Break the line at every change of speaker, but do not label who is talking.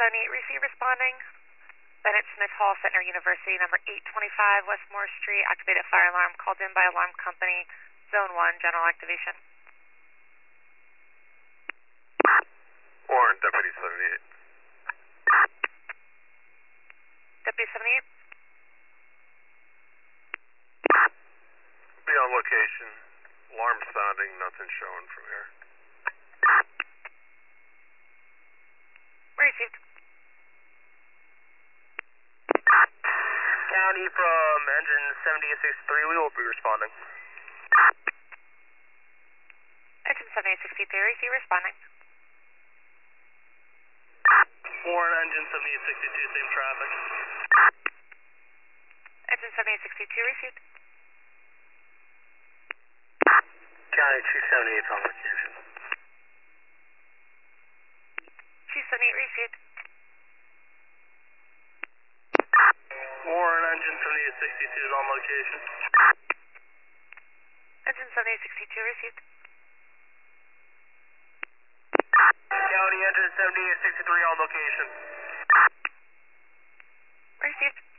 278 receive responding. Bennett Smith Hall, Centner University, number 825 Westmore Street, activated fire alarm called in by alarm company, Zone 1, general activation.
Warren, Deputy 78.
Deputy 78?
Be on location. Alarm sounding, nothing showing from here.
Received.
County from engine 7863, we will be responding.
Engine 7863, receive responding.
Warren, engine 7862, same traffic.
Engine 7862, received.
County 278 on location.
278, received.
Warren, engine 7862 is on location.
Engine 7862, received.
County, engine 7863 on location.
Received.